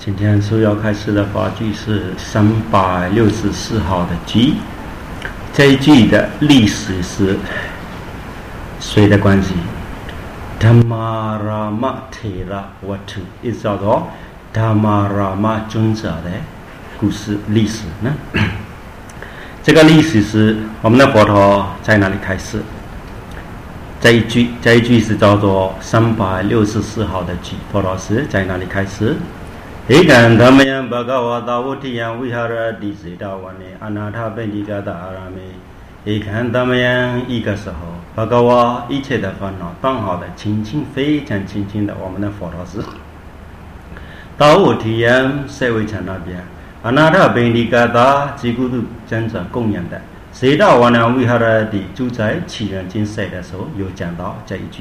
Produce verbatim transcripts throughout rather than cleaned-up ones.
今天所要开始的法句是三百六十四号的句，这一句的历史是谁的关系？ Dhammarama Thera Vatu 意思叫做 Dhammarama 尊者的故事历史呢？这个历史是我们的佛陀在哪里开始？这一句这一句是叫做三百六十四号的句，佛陀是在哪里开始？Ekam dhammayam bhagavata uttiyam viharati sedavane anatha bendikata arame Ekam dhammayam 一个时候 Bhagava 一切的烦恼刚好的清净非常清净的我们的佛陀是到uttiyam 社会城那边 anatha bendikata 吉孤独真正供养的 sedavane viharati 住在起源精舍的时候有讲到这一句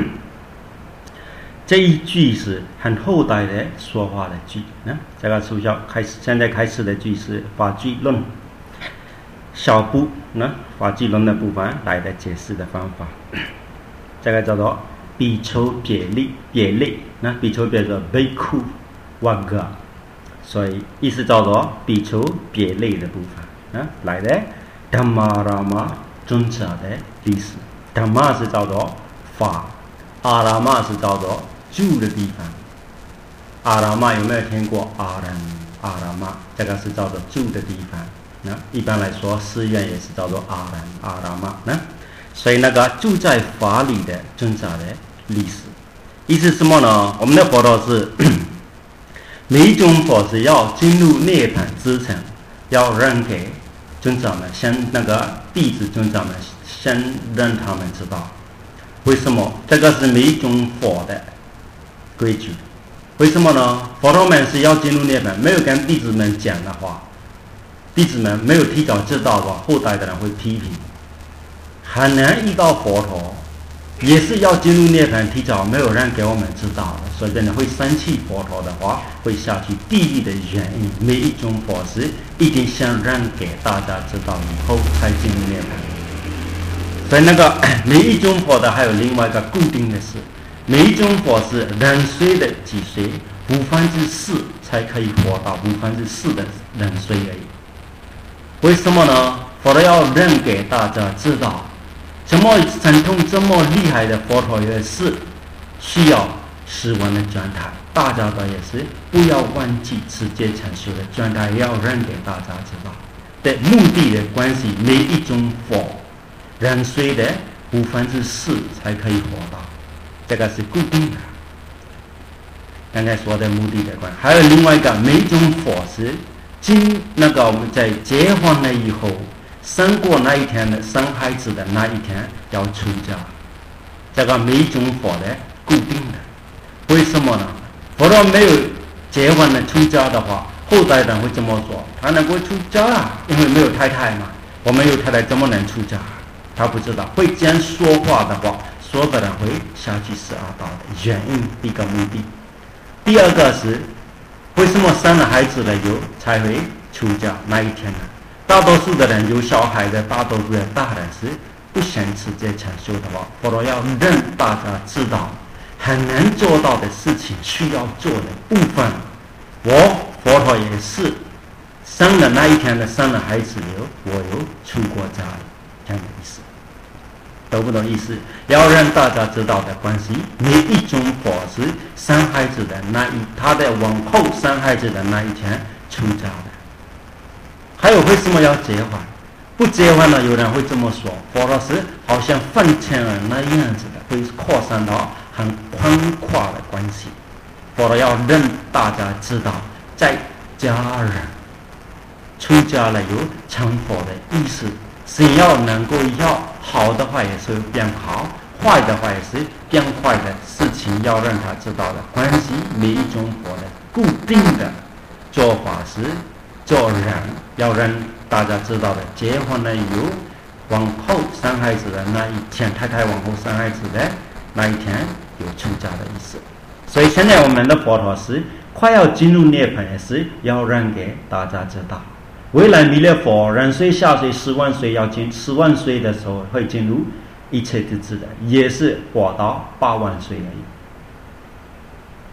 这一句是很后代的说话的句呢，这个从小开始，现在开始的句是法句论小部呢，法句论的部分来的解释的方法，这个叫做比丘别类别类，那比丘别做 Bhikkhu Vagga， 所以意思叫做比丘别类的部分呢，来的 Dhammarama 尊者的历史 ，Dhamma 是叫做法 ，Arama 是叫做住的地方，阿拉玛有没有听过阿兰阿拉玛？这个是叫做住的地方。那一般来说，寺院也是叫做阿兰阿拉玛。那所以那个住在法里的尊者的历史，意思是什么呢？我们的佛陀是每一种佛是要进入涅槃之前，要让给尊者们，先那个弟子尊者们，先让他们知道为什么这个是每一种佛的规矩，为什么呢？佛陀们是要进入涅槃，没有跟弟子们讲的话，弟子们没有提早知道的话，后代的人会批评，很难遇到佛陀，也是要进入涅槃，提早没有人给我们知道的，所以真的会生气佛陀的话，会下去地狱的原因。每一种佛是一定想让给大家知道以后才进入涅槃，所以那个每一种佛的还有另外一个固定的事。每一种佛是人岁的几岁，五分之四才可以活到五分之四的人岁而已。为什么呢？佛陀要让给大家知道，这么神通这么厉害的佛陀也是需要十万的状态，大家的也是不要忘记直接成就的状态，要让给大家知道的目的的关系。每一种佛人岁的五分之四才可以活到。这个是固定的，刚才说的目的的关系。还有另外一个，每种佛是经那个我们在结婚了以后，生过那一天的生孩子的那一天要出家，这个每种佛的固定的。为什么呢？佛陀没有结婚的出家的话，后代人会这么说，他能够出家啊？因为没有太太嘛，我没有太太怎么能出家？他不知道，会这样说话的话，所有的人会下去十二道的原因，一个目的。第二个是为什么生了孩子了以后才会出家那一天呢？大多数的人有小孩的，大多数的大人是不想直接成就的话，佛陀要让大家知道很难做到的事情需要做的部分。我佛陀也是生了那一天的生了孩子以后，我有出过家的这样的意思。懂不懂意思？要让大家知道的关系，每一种佛是生孩子的那一，他在往后生孩子的那一天出家的。还有为什么要结婚？不结婚呢？有人会这么说，佛陀是好像饭圈人那样子的，会扩散到很宽阔的关系。佛陀要让大家知道，在家人出家了有成佛的意思。只要能够要好的话也是变好，坏的话也是变坏的事情，要让他知道的关系。每一种佛的固定的做法是做人，要让大家知道的，结婚了以后往后生孩子的那一天，太太往后生孩子的那一天有出家的意思。所以现在我们的佛陀是快要进入涅槃，也是要让给大家知道。未来弥勒佛人岁下岁十万岁要进十万岁的时候会进入一切之智的，也是活到八万岁而已。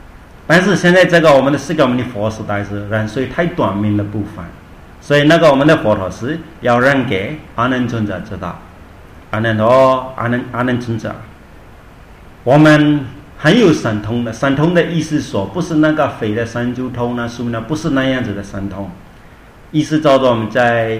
但是现在这个我们的释迦牟尼佛时代是人水太短命的部分，所以那个我们的佛陀是要让给阿难尊者知道，阿难哦，阿难阿难尊者，我们很有神通的，神通的意思说不是那个飞的神珠通呢，树呢，不是那样子的神通，意思叫做我们在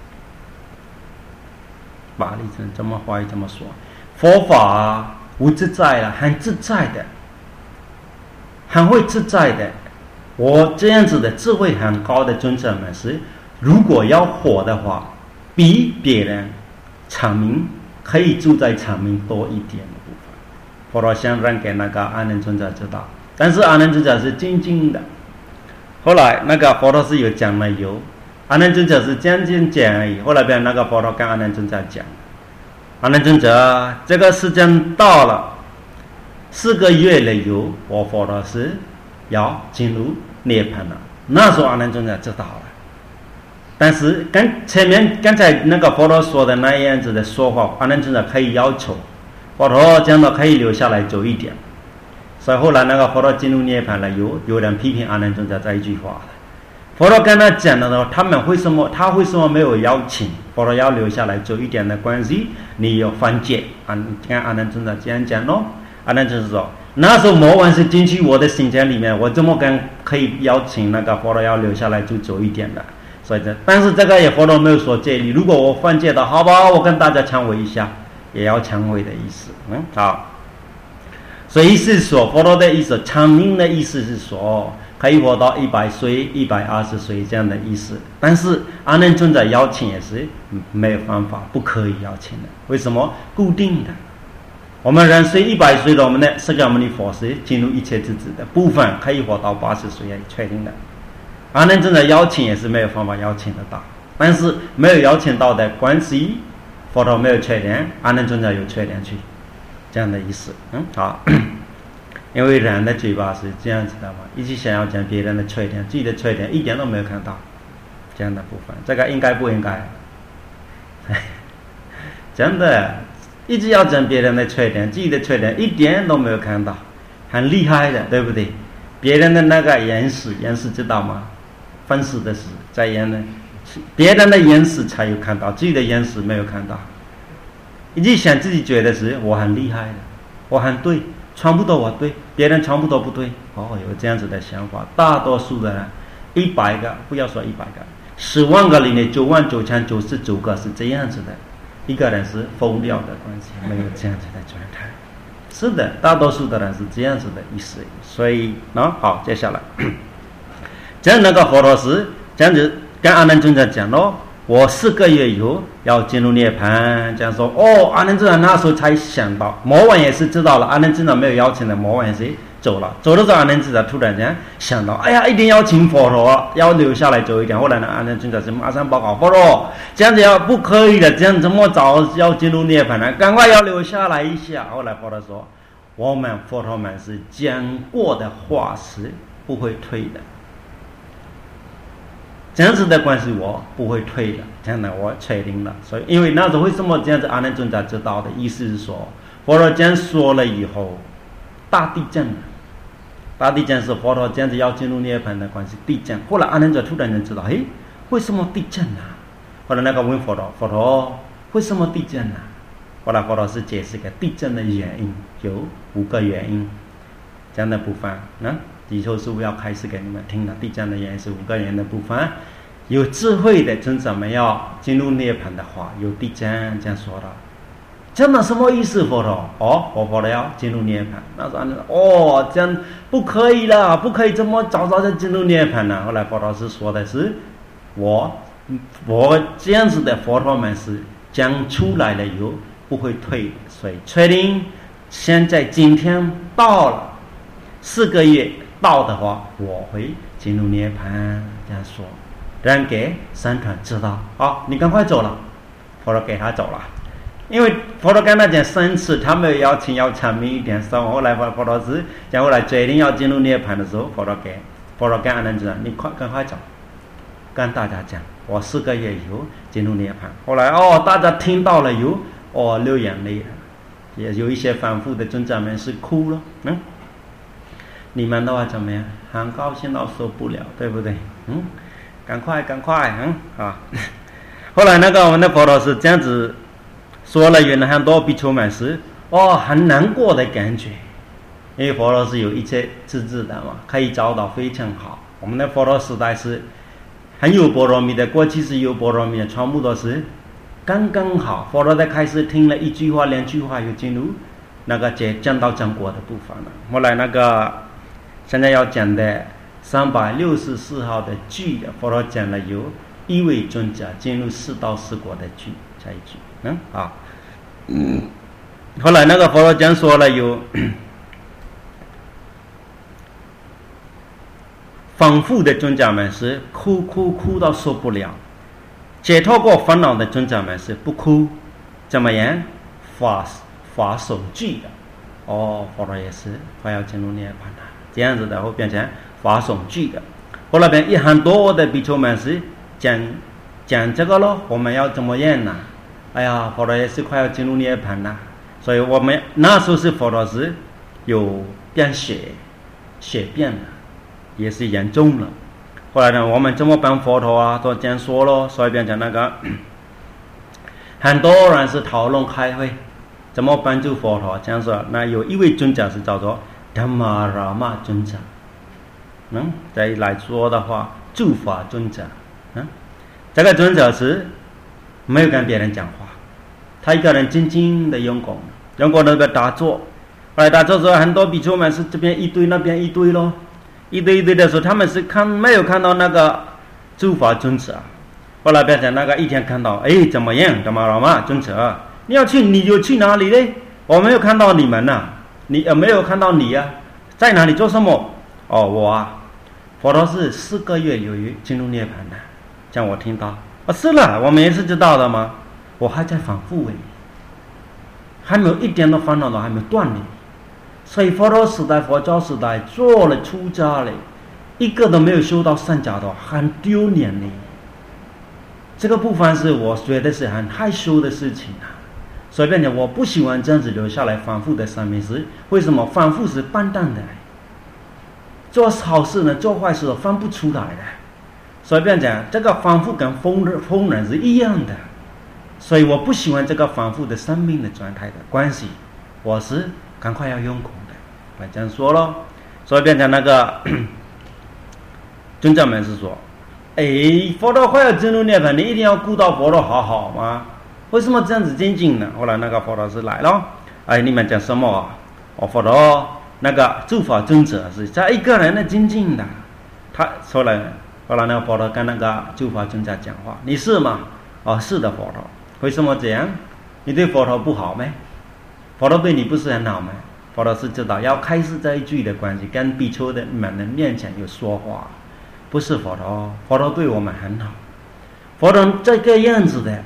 法理上怎么话怎么说，佛法无自在了，很自在的，很会自在的。我这样子的智慧很高的尊者们是，如果要活的话，比别人长命可以住在长命多一点的部分。佛陀想让给那个阿难尊者知道，但是阿难尊者是静静的。后来那个佛陀是有讲了有，阿难尊者是这样讲而已。后来边那个佛陀跟阿难尊者讲，阿难尊者，这个时间到了，四个月了有，我佛陀是要进入涅槃了。那时候阿难尊者知道了，但是跟前面刚才那个佛陀说的那样子的说法，阿难尊者可以要求佛陀讲的可以留下来久一点。所以后来那个佛陀进入涅槃了，有有人批评阿难尊者这一句话了。佛陀跟他讲的呢，他们为什么他为什么没有邀请佛陀要留下来久一点的关系？你有犯戒啊？跟阿难尊者这样讲咯。阿难尊者说，那时候魔王是进去我的心间里面，我怎么跟可以邀请那个佛陀要留下来住久一点的？所以这，但是这个也佛陀没有说戒律。如果我犯戒的，好吧，我跟大家忏悔一下，也要忏悔的意思。嗯，好。所以意思是说，佛陀的意思，长命的意思是说，可以活到一百岁、一百二十岁这样的意思。但是阿难尊者邀请也是没有方法，不可以邀请的。为什么？固定的。我们人岁一百岁的，我们的释迦牟尼佛是进入一切之子的部分，可以活到八十岁也确定的。阿难尊者邀请也是没有方法邀请得到，但是没有邀请到的关系，佛陀没有缺点，阿难尊者有缺点去，这样的意思。嗯，好。因为人的嘴巴是这样子的嘛，一直想要讲别人的缺点，自己的缺点一点都没有看到，这样的部分，这个应该不应该？真的，一直要讲别人的缺点，自己的缺点一点都没有看到，很厉害的，对不对？别人的那个眼屎，眼屎知道吗？分尸的屎，在眼的，别人的眼屎才有看到，自己的眼屎没有看到。一直想自己觉得是我很厉害的，我很对。全部都我对，别人全部都不对。哦，有这样子的想法，大多数的人，一百个不要说一百个，十万个里面九万九千九十九个是这样子的，一个人是疯掉的关系，没有这样子的状态。是的，大多数的人是这样子的意思。所以，那好，接下来，这样那个佛陀是这样子跟阿难尊者讲咯。我四个月以后要进入涅槃，这样说哦。阿难尊者那时候才想到，魔王也是知道了，阿难尊者没有邀请的，魔王也是走了。走的时候，阿难尊者突然间想到，哎呀，一定要请佛陀，要留下来久一点。后来呢，阿难尊者是马上报告佛陀，这样子要不可以的，这样这么早要进入涅槃呢，赶快要留下来一下。后来佛陀说，我们佛陀们是讲过的话是不会退的。这样子的关系我不会退的，这样的我确定了。所以因为那时候为什么这样子阿难尊者知道的意思是说，佛陀这样说了以后，大地震了，大地震是佛陀这样子要进入涅槃的关系，地震。后来阿难尊者突然间知道，诶，为什么地震啊？后来那个问佛陀，佛陀为什么地震啊？后来佛陀是解释个地震的原因有五个原因，这样的部分呢。以后是不是要开始给你们听了？地震的原因是五个原因的部分，有智慧的尊者们要进入涅槃的话，有地震这样说的，真的什么意思？佛陀哦，我佛陀要进入涅槃，那说哦，这样不可以了，不可以这么早早就进入涅槃了。后来佛陀是说的是，我我这样子的佛陀们是讲出来了以后不会退，所以确定现在今天到了四个月。到的话，我会进入涅槃，这样说，让给三团知道。好，你赶快走了，佛陀给他走了，因为佛陀跟他讲三次，他没有邀请要长命一点。所以后来佛陀是讲后来决定要进入涅槃的时候，佛陀给佛陀跟阿难尊者，你快赶快走，跟大家讲，我四个月以后进入涅槃。后来哦，大家听到了有哦流眼泪了，也有一些反复的尊者们是哭了，嗯。 你们的话怎么样？很高兴到受不了，对不对？嗯，赶快赶快，嗯啊。后来那个我们的佛陀是这样子说了，原来很多比丘们是哦很难过的感觉，因为佛陀是有一切自治的嘛，可以教导非常好。我们的佛陀时代是很有般若蜜的，过去是有般若蜜的，全部都是刚刚好。佛陀在开始听了一句话两句话，又进入那个讲讲到讲果的部分了。后来那个现在要讲的三百六十四号的句的，佛陀讲了有一位尊者进入四道四果的句，这一句，嗯啊，嗯，后来那个佛陀讲说了有反复的尊者们是哭哭哭到受不了，解脱过烦恼的尊者们是不哭，怎么样？法法守具的，哦，佛陀也是快要进入涅槃了，这样子的会变成法守具的。后来边一很多的比丘们是讲讲这个咯，我们要怎么样呢？哎呀，佛陀也是快要进入涅槃了，所以我们那时候是佛陀是有变血血变了，也是严重了。后来呢，我们怎么办佛陀啊？都这样说咯，所以变成那个很多人是讨论开会，怎么帮助佛陀？这样说，那有一位尊者是叫做达玛喇嘛尊者，嗯，再来说的话，诸法尊者，嗯，这个尊者是没有跟别人讲话，他一个人静静的用功，用功那个打坐，后来打坐之后，很多比丘们是这边一堆，那边一堆咯，一堆一堆的时候，他们是看没有看到那个诸法尊者。后来变成那个一天看到，哎，怎么样？达玛喇嘛尊者，你要去你就去哪里嘞？我没有看到你们呐、啊，你呃没有看到你呀、啊，在哪里做什么？哦，我啊，佛陀是四个月有余进入涅槃的，这样我听到。哦，是了，我们也是知道的吗？我还在反复哎，还没有一点的烦恼都还没有断呢。所以佛陀时代、佛教时代做了出家嘞，一个都没有修到三甲的，很丢脸呢。这个部分是我觉得是很害羞的事情啊。所以变成我不喜欢这样子留下来反复的上面是为什么？反复是笨蛋的，做好事呢，做坏事都分不出来的。所以变成这个反复跟疯人疯人是一样的。所以我不喜欢这个反复的生命的状态的关系，我是赶快要用功的，我这样说咯。所以变成那个尊者们是说，哎，佛陀快要进入涅槃，你一定要顾到佛陀好好吗？为什么这样子精进呢？后来那个佛陀是来了，哎，你们讲什么啊？哦，佛陀那个诸法尊者是在一个人的精进的，他说了，后来那个佛陀跟那个诸法尊者讲话，你是吗？哦，是的，佛陀。为什么这样？你对佛陀不好吗？佛陀对你不是很好吗？佛陀是知道要开始这一句的关系，跟比丘的们的面前有说话，不是佛陀，佛陀对我们很好，佛陀这个样子的，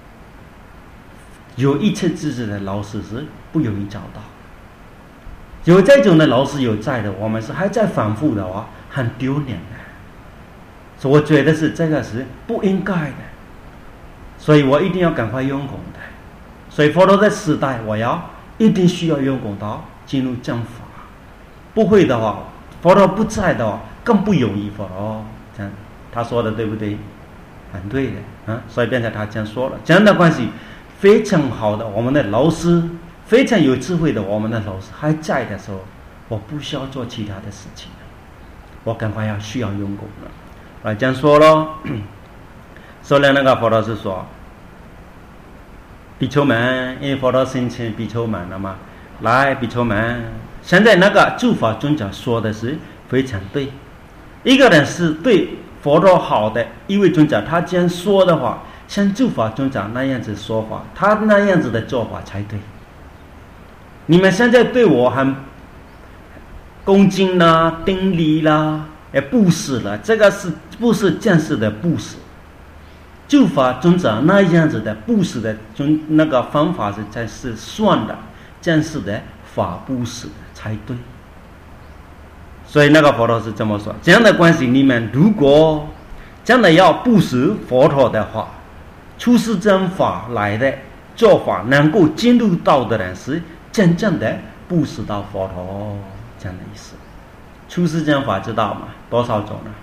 有一切知识的老师是不容易找到，有这种的老师有在的，我们是还在反复的话，很丢脸的。所以我觉得是这个是不应该的，所以我一定要赶快用功的。所以佛陀在时代，我要一定需要用功到进入正法，不会的话，佛陀不在的话，更不容易佛陀。这样他说的对不对？很对的啊，所以变成他这样说了，这样的关系非常好的。我们的老师非常有智慧的，我们的老师还在的时候，我不需要做其他的事情了，我赶快要需要用功了。来这样说咯。说了那个佛陀是说，比丘们，因为佛陀申请比丘们了嘛，来比丘们，现在那个诸法尊者说的是非常对，一个人是对佛陀好的一位尊者，他这样说的话，像诸法尊者那样子说法，他那样子的做法才对。你们现在对我很恭敬啦、顶礼啦、也布施了，这个是不是正式的布施？诸法尊者那样子的布施的尊那个方法是才是算的正式的法布施才对。所以那个佛陀是这么说，这样的关系，你们如果真的要布施佛陀的话，出世真法来的做法能够进入到的人是真正的布施到佛陀，这样的意思。 出世间法知道吗？多少种呢？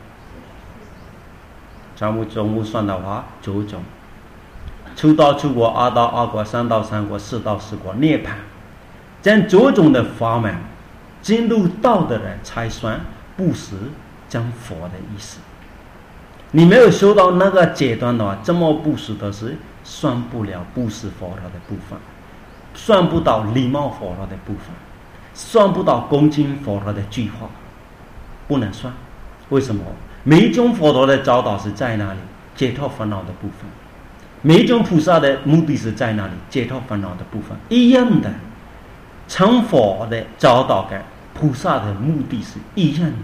全部总共算的话，九种。初道出国，二道二国，三道三国，四道四国，涅槃。这九种的法门，进入道的人才算不是讲佛的意思。你没有修到那个阶段的话，这么布施的是算不了布施佛陀的部分，算不到礼貌佛陀的部分，算不到恭敬佛陀的句话，不能算。为什么？每一种佛陀的教导是在哪里？解脱烦恼的部分。每一种菩萨的目的是在哪里？解脱烦恼的部分。一样的，成佛的教导跟菩萨的目的是一样的。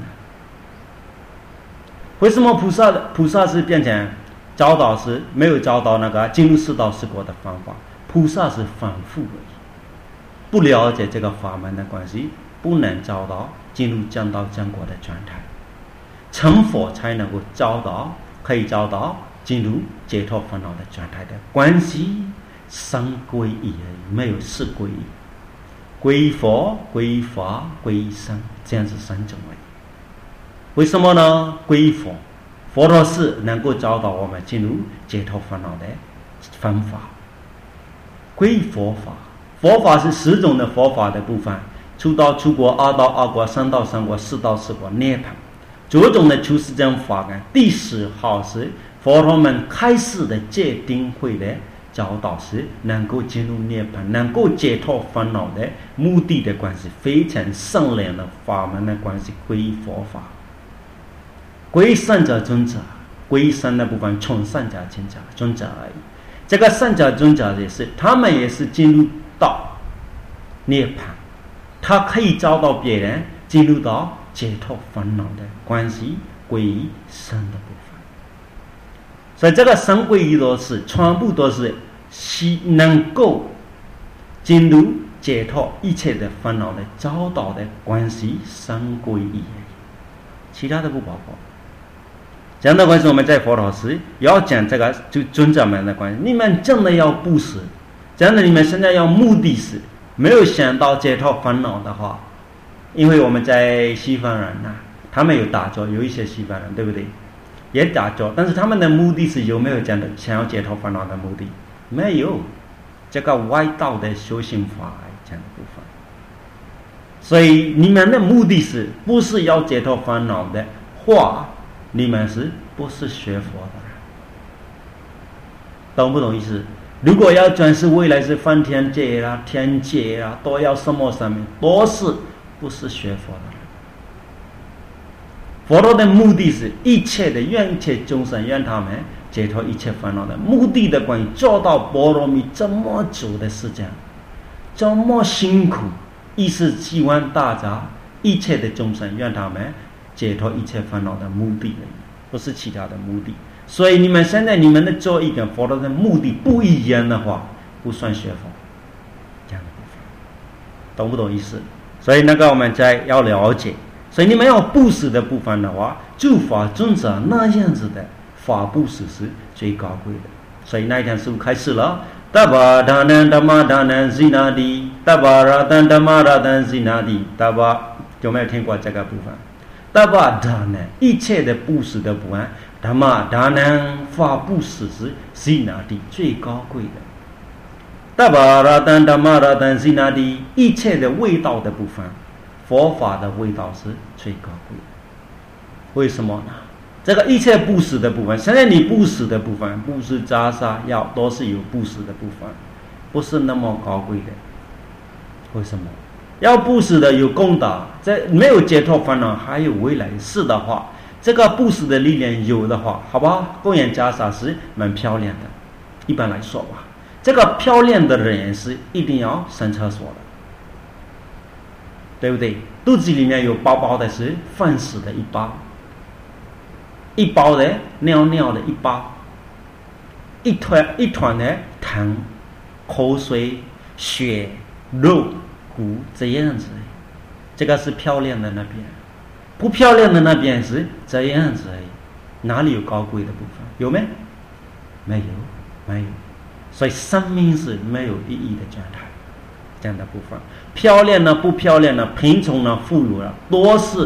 为什么菩萨的菩萨是变成教导是没有教导那个进入四道四国的方法？菩萨是反复而已，不了解这个法门的关系，不能教导进入降道降果的状态。成佛才能够教导，可以教导进入解脱烦恼的状态的关系。三皈依而已，没有四皈依。皈依佛、皈依法、皈依僧，这样子三种而已。为什么呢？皈依佛，佛陀是能够教导我们进入解脱烦恼的方法。皈依佛法，佛法是十种的佛法的部分：初道出国，二道二国，三道三国，四道四国，涅槃。九种的出世间法呢，第十号是佛陀们开示的戒定慧的教导，是能够进入涅槃，能够解脱烦恼的目的的关系，非常圣良的法门的关系。皈依佛法，皈依善者尊者，皈依善的部分从善者尊者尊者而已。这个善者尊者也是，他们也是进入到涅槃，他可以教导别人进入到解脱烦恼的关系，皈依善的部分。所以这个三皈依都是全部都是能够进入解脱一切的烦恼的教导的关系，三皈依而已，其他的不包括。这样的关系，我们在佛陀时要讲这个就尊者们的关系。你们真的要布施，这样的你们现在要目的是没有想到解脱烦恼的话，因为我们在西方人呐、啊，他们有打坐，有一些西方人对不对？也打坐，但是他们的目的是有没有讲的想要解脱烦恼的目的？没有，这个外道的修行法这样的部分。所以你们的目的是不是要解脱烦恼的话，你们是不是学佛的人？懂不懂意思？如果要转世未来是梵天界啦、天界啦，都要什么上面，都是不是学佛的人。佛陀的目的是一切的愿一切众生，愿他们解脱一切烦恼的目的的关系，做到波罗蜜这么久的时间，这么辛苦，意是希望大家一切的众生，愿他们解脱一切烦恼的目的而已，不是其他的目的。所以你们现在你们的做一跟佛陀的目的不一样的话，不算学佛，这样的部分，懂不懂意思？所以那个我们再要了解。所以你们要布施的部分的话，诸法尊者那样子的法布施是最高贵的。所以那一天师父开始了，达巴达南达玛达南西那地，达巴拉丹达玛拉丹西那地，达巴有没有听过这个部分？达巴达南一切的布施的部分，达玛达南法布施是西那地最高贵的。达巴拉丹达玛拉丹西那地一切的味道的部分，佛法的味道是最高贵的。为什么呢？这个一切布施的部分，现在你布施的部分，布施袈裟药都是有布施的部分，不是那么高贵的。为什么？要布施的有功德，在没有解脱烦恼还有未来世的话，这个布施的力量有的话，好吧，供养袈裟是蛮漂亮的。一般来说吧，这个漂亮的人是一定要上厕所的，对不对？肚子里面有包包的是饭食的一包，一包的尿尿的一包，一团一团的糖、口水、血、肉、骨这样子。这个是漂亮的那边，不漂亮的那边是这样子而已。哪里有高贵的部分？有没？没有，没有。所以生命是没有意义的状态。这样的部分，漂亮呢不漂亮呢，贫穷呢富有呢，都是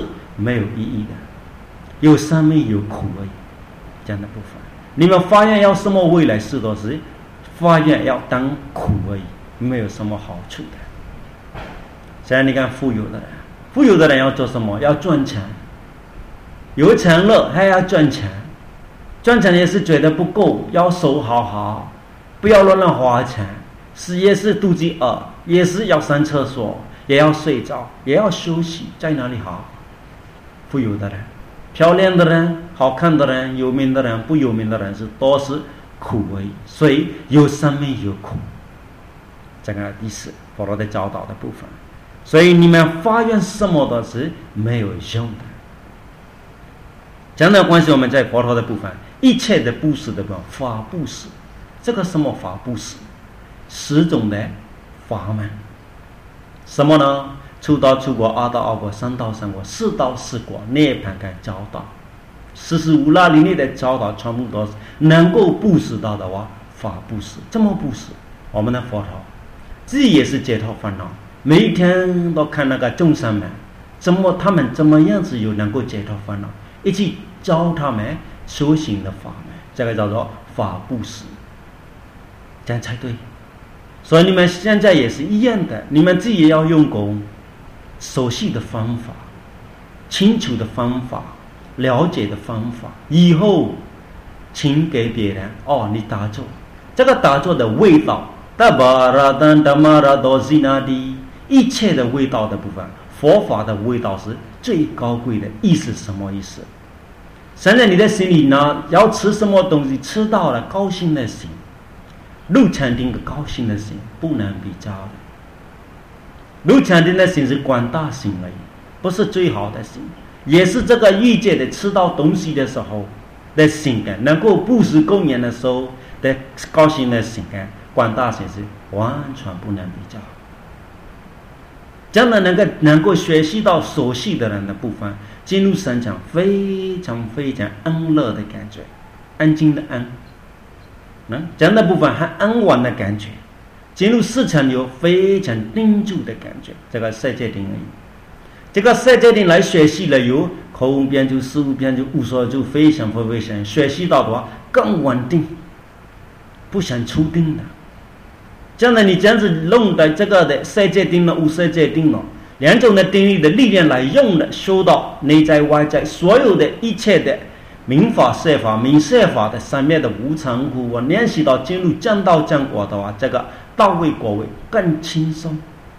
没有意义的，有生命有苦而已。这样的部分，你们发愿要什么未来世都是发愿要当苦而已，没有什么好处的。现在你看富有的人，富有的人要做什么？要赚钱，有钱了还要赚钱，赚钱也是觉得不够，要守好好，不要乱乱花钱。是也是肚子饿，也是要上厕所，也要睡觉，也要休息，在哪里好？富有的人，漂亮的人，好看的人，有名的人，不有名的人是都是苦而已。所以有生命有苦，这个第四佛陀的教导的部分。所以你们发愿什么都是没有用的。这样的关系，我们在佛陀的部分，一切的布施的部分，法布施，这个什么法布施？十种的法门，什么呢？初道初果，二道二果，三道三果，四道四果，涅槃跟教导，四十五那里面的教导，全部都是能够布施到的话，法布施。这么布施，我们的佛陀自己也是解脱烦恼，每一天都看那个众生们，怎么他们怎么样子有能够解脱烦恼，一起教他们修行的法门，这个叫做法布施，这样才对。所以你们现在也是一样的，你们自己也要用功，熟悉的方法，清楚的方法，了解的方法，以后请给别人哦，你打坐，这个打坐的味道，达巴拉丹达玛拉多西那蒂，一切的味道的部分，佛法的味道是最高贵的。意思什么意思？现在你的心里呢，要吃什么东西，吃到了高兴的心，入禅定的高兴的心不能比较的。入禅定的心是广大心而已，不是最好的心，也是这个欲界的吃到东西的时候的心感，能够布施供养的时候的高兴的心感，广大心是完全不能比较。这样的能够能够学习到熟悉的人的部分，进入三场非常非常安乐的感觉，安静的安。嗯，这样的部分还安稳的感觉，进入四场有非常定住的感觉，这个世界定而已。这个世界定来学习了有口无边就事无边就无所就非常非常学习到的话更稳定，不想出定的。这样的你这样子弄的这个的世界定了无世界定了两种的定力的力量来用的，修到内在外在所有的一切的明法色法明色法的上面的无常苦，我练习到进入正道正果的话，这个到位果位更轻松，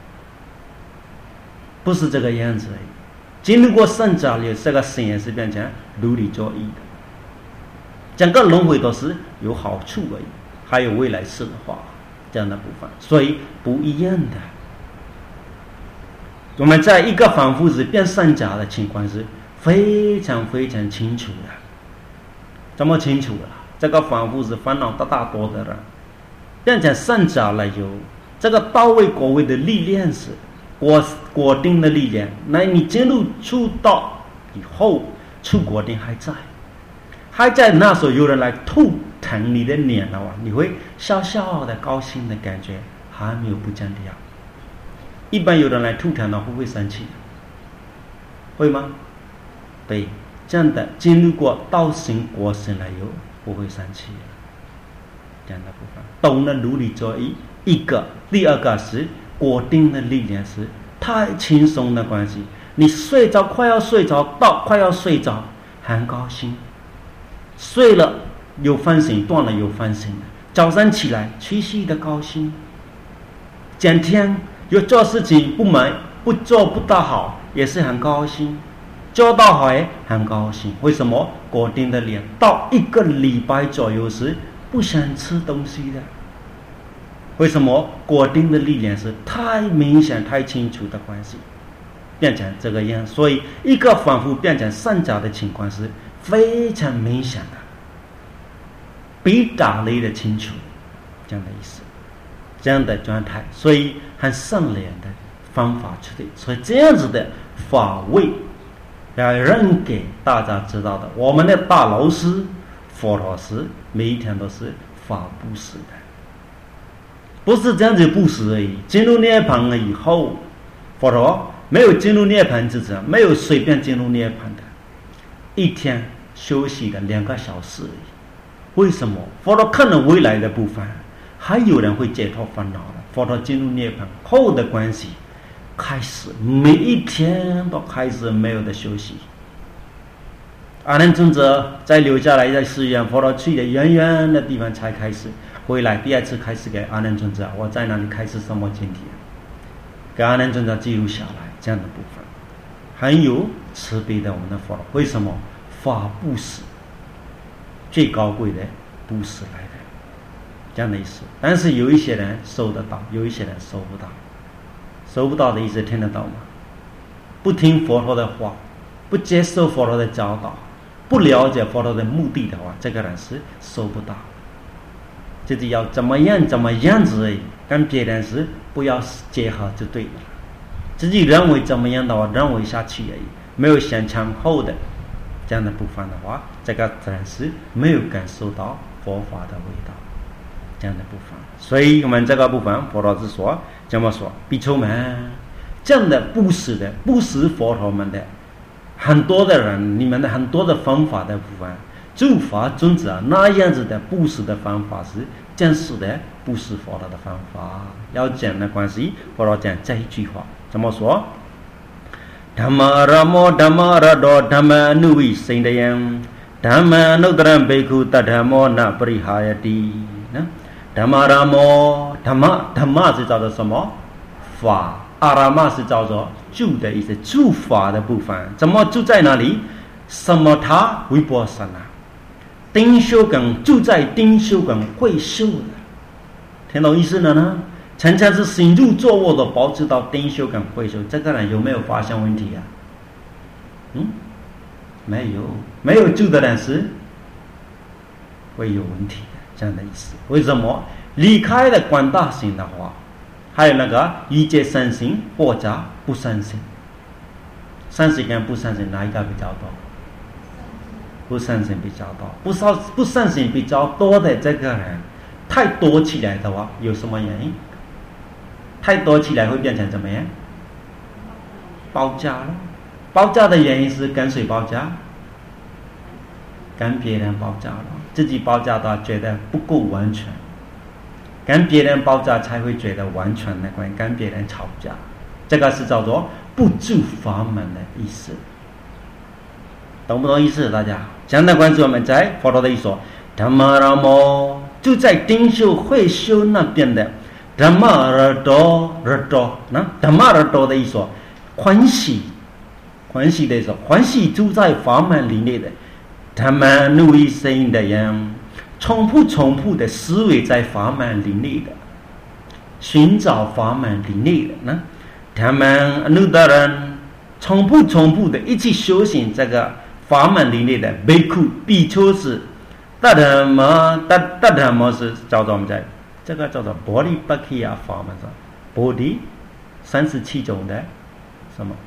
不是这个样子而已。进入过圣者里，这个心也是变成如理作意的，整个轮回都是有好处而已，还有未来世的话这样的部分，所以不一样的。我们在一个反复是变圣者的情况是非常非常清楚的。怎么清楚了？这个反复是烦恼大大多的人变成圣者了，有这个到位果位的力量是果果定的力量。那你进入出道以后，出果定还在，还在那时候有人来吐疼你的脸了，你会笑笑的高兴的感觉还没有不降掉。一般有人来吐痰了，会不会生气？会吗？对，这样的进入过道行果行了以后，不会生气了。这样的部分，懂了如理作意，一个，第二个是果定的力量是太轻松的关系。你睡着快要睡着到快要睡着，很高兴，睡了有反省，断了有反省，早上起来持续的高兴。今天有做事情不满，不做不大好，也是很高兴；做到好也很高兴。为什么？果定的脸到一个礼拜左右时不想吃东西的。为什么？果定的力量是太明显、太清楚的关系，变成这个样。所以一个反复变成善者的情况是非常明显的，比打雷的清楚，这样的意思。这样的状态，所以很善良的方法去对，所以这样子的法位要认给大家知道的。我们的大老师佛老师每一天都是法布施的，不是这样子布施而已。进入涅槃了以后，佛陀没有进入涅槃之前，没有随便进入涅槃的，一天休息的两个小时而已。为什么？佛陀看了未来的部分，还有人会解脱烦恼的。佛陀进入涅槃后的关系，开始每一天都开始没有的休息。阿难尊者再留下来在寺院，佛陀去的远远的地方才开始回来。第二次开始给阿难尊者，我在哪里开始什么经题，给阿难尊者记录下来这样的部分。很有慈悲的我们的佛陀，为什么？法布施最高贵的布施来的，这样的意思。但是有一些人收得到，有一些人收不到。收不到的意思听得到吗？不听佛陀的话，不接受佛陀的教导，不了解佛陀的目的的话，这个人是收不到。自己要怎么样怎么样子而已，跟别人是不要结合就对了。自己认为怎么样的话，认为下去而已，没有先前后的这样的部分的话，这个自然是没有感受到佛法的味道，这样的部分。所以我们这个部分佛陀是说怎么说？比丘们这样的布施的布施佛陀们的很多的人，你们的很多的方法的部分，诸法尊者那样子的布施的方法是真实的布施佛陀的方法。要讲的关系，佛陀讲这一句话怎么说？Dhamma ramo dhamma rado dhamma nuvi sendayam dhamma nudram bhikkhu tadhammo na parihayati。 Dhamma ramo dhamma dhamma 是叫做什么？法。阿拉玛是叫做住的意思，住法的部分。怎么住在哪里？什么他维波萨那丁修根住在丁修根会修的，听懂意思了呢？常常是行住坐卧的保持到丁修根会修，这个人有没有发现问题啊？嗯，没有，没有住的人是会有问题的，这样的意思。为什么？离开了广大行的话，还有那个一切善行或者不善行，善行跟不善行哪一个比较多？不善行比较多。不善不善行比较多的这个人，太多起来的话，有什么原因？太多起来会变成怎么样？包家了。包家的原因是跟谁包家？跟别人包家了。自己包家的话，觉得不够完全。跟别人包家才会觉得完全的关系，跟别人吵架，这个是叫做不住法门的意思，懂不懂意思？大家讲的关系，我们在佛陀的一说，Dhamma ramo就在丁修会修那边的 Dhamma rado rado， 那 Dhamma rado 的一说，欢喜欢喜的意思，欢喜住在法门里面的 Dhamma nuvi sendayam。重复重复的思维在法门里面的，寻找法门里面的呢，他们那的人重复重复的一起修行这个法门里面的比丘比丘是大他么大大他么是叫做我们在这个叫做波利巴基亚法门上，波利三十七种的什么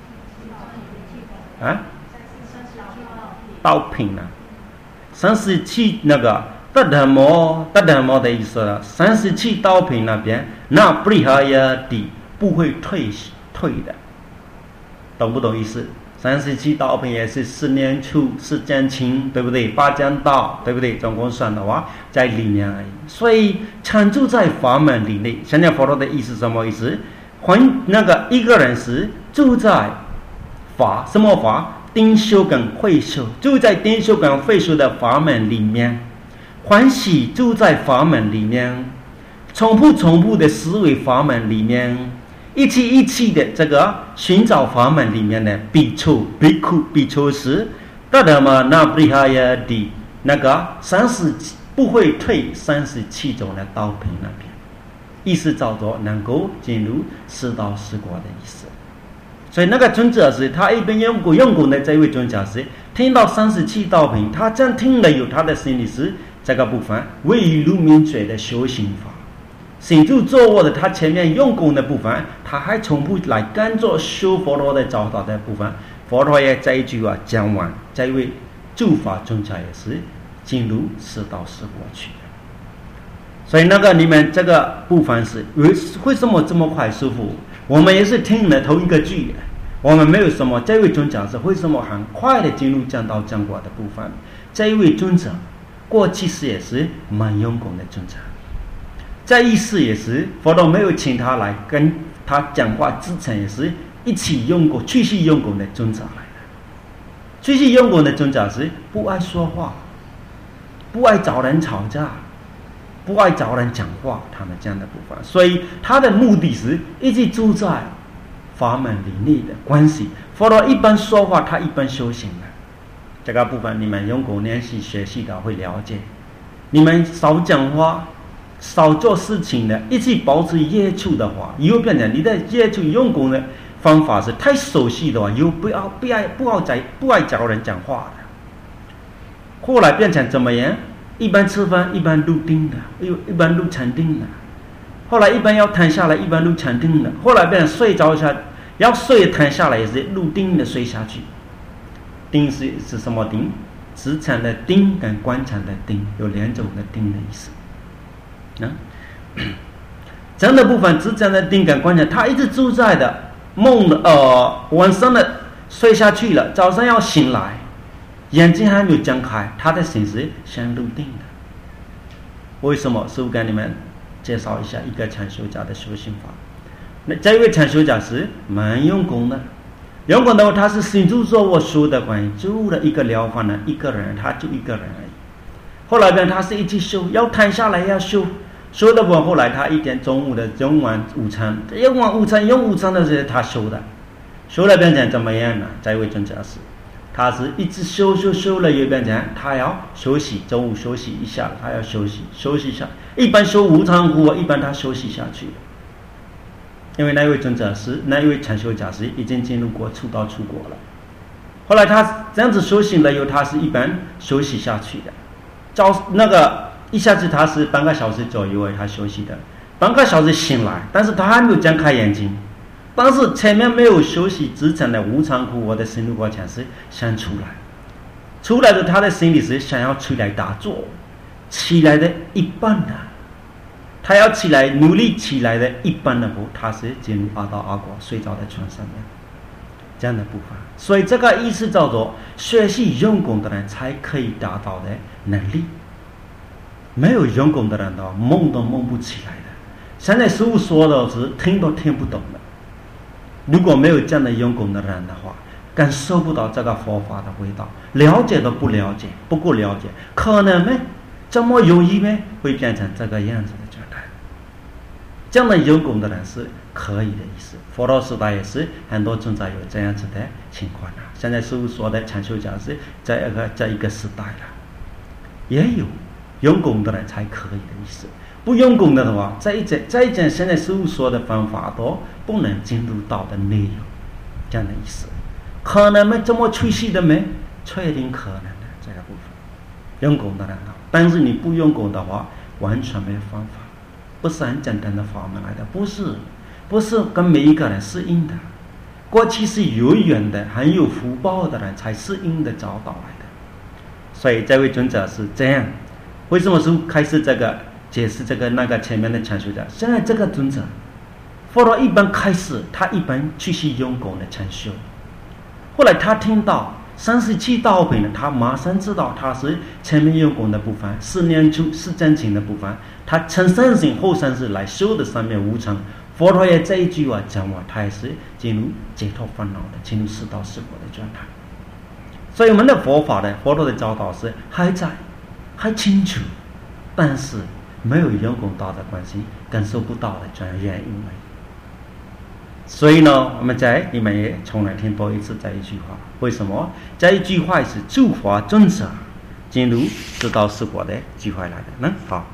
啊？道品呢？三十七那个大他摩大他摩的意思了，三十七道品那边那不利哈呀底不会退退的，懂不懂意思？三十七道品也是四年处四讲情，对不对？八讲道，对不对？总共算的话在里面而已。所以常住在法门里面。现在佛陀的意思什么意思？还那个一个人是住在法什么法？丁修跟会修，住在丁修跟会修的法门里面，欢喜住在法门里面，重复重复的思维法门里面，一期一期的这个寻找法门里面的比丘、比丘、比丘是大的嘛？那不利哈呀的那个三十不会退三十七种的道品那边，意思叫做能够进入四道四果的意思。所以那个尊者是他一边用功用功的这位尊者是听到三十七道品，他真听了有他的心里是这个部分为如明嘴的修行法，行住坐卧的他前面用功的部分，他还重复来跟着修佛陀的教导的部分，佛陀也这一句话讲完，这一位诸法尊者也是进入四道四果去的。所以那个你们这个部分是为为什么这么快师父我们也是听了同一个句，我们没有什么。这位尊者是为什么很快的进入讲道讲果的部分？这一位尊者过去是也是蛮用功的尊者，这一世也是佛陀没有请他来跟他讲话之前，也是一起用功、继续用功的尊者来的。继续用功的尊者是不爱说话，不爱找人吵架，不爱找人讲话，他们这样的部分。所以他的目的是一直住在法门里面的关系。佛陀一般说话，他一般修行的。这个部分你们用功练习学习的会了解。你们少讲话，少做事情的，一直保持业处的话，以后变成你的业处用功的方法是太熟悉的话，以后不要不爱不爱在不爱找人讲话的。后来变成怎么样？一般吃饭一般入定的，一般入禅定的。后来一般要躺下来，一般入禅定的。后来变成睡着下，要睡躺下来也是入定的睡下去。定是是什么定？直禅的定跟观禅的定有两种的定的意思。啊，这样的部分直禅的定跟观禅，他一直住在的梦的呃晚上的睡下去了，早上要醒来，眼睛还没有睁开，他的心是想入定的。为什么？师父跟你们介绍一下一个禅修家的修行法。那这位禅修家是蛮用功的。用功的话，他是心住做我修的关系，住了一个疗法呢，一个人，他就一个人而已。后来边他是一直修，要躺下来要修，修的不，后来他一点中午的用完午餐，用完午餐用午餐的时候他修的，修了变成怎么样呢？这位尊者是，他是一直修修修了又变成他要休息，中午休息一下，他要休息休息一下。一般修无常苦，一般他休息下去。因为那位尊者是那一位禅修家是已经进入过出道出国了，后来他这样子修行了以后，他是一般休息下去的。早那个一下子他是半个小时左右他休息的，半个小时醒来，但是他还没有睁开眼睛，但是前面没有休息之前的无常苦我的心路过程是想出来，出来的他的心里是想要出来打坐，起来的一半的。他要起来努力起来的一般的不，他是进入阿道阿果睡着在床上面这样的部分。所以这个意思叫做学习用功的人才可以达到的能力，没有用功的人的话梦都梦不起来的。现在师父说的是听都听不懂的。如果没有这样的用功的人的话，感受不到这个佛法的味道，了解都不了解，不够了解，可能呢这么容易呢会变成这个样子的状态。这样的用功的人是可以的意思。佛陀时代也是很多存在有这样子的情况啊。现在师父说的禅修家是这一个这一个时代了，也有用功的人才可以的意思。不用功的话，这一件这一件现在师父说的方法都不能进入到的内容，这样的意思。可能没这么出息的没，确定可能的这个部分。用功的人啊，但是你不用功的话，完全没有方法。不是很简单的法门来的，不是，不是跟每一个人适应的。过去是有缘的、很有福报的人才适应的找到来的。所以这位尊者是这样。为什么是开始这个解释这个那个前面的禅修者？现在这个尊者，佛陀一般开始，他一般继续用功的禅修。后来他听到三十七道品呢，他马上知道他是前面用功的部分，四念处是真情的部分。他从三性后三世来修的上面无常，佛陀也这一句话讲完，他也是进入解脱烦恼的，进入四道四果的状态。所以我们的佛法呢，佛陀的教导是还在，还清楚，但是没有用功道的关系，感受不到的这样原因而已。所以呢，我们在你们也重来听多一次这一句话。为什么这一句话是诸法尊者进入四道四果的句话来的呢？好。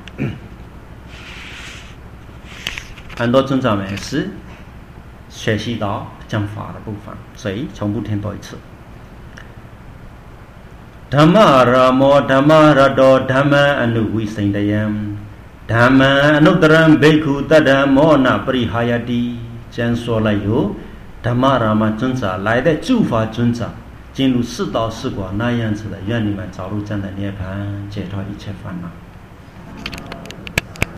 很多尊者们是学习到讲法的部分，所以重复听多一次。Dhamma ramo dhamma rado dhamma anuvisindayam dhamma anuttaram bhikkhu tadhammo na parihayati。这样说了有 Dhamma rama 尊者来的诸法尊者进入四道四果那样子的，愿你们早入这样的涅槃，解脱一切烦恼。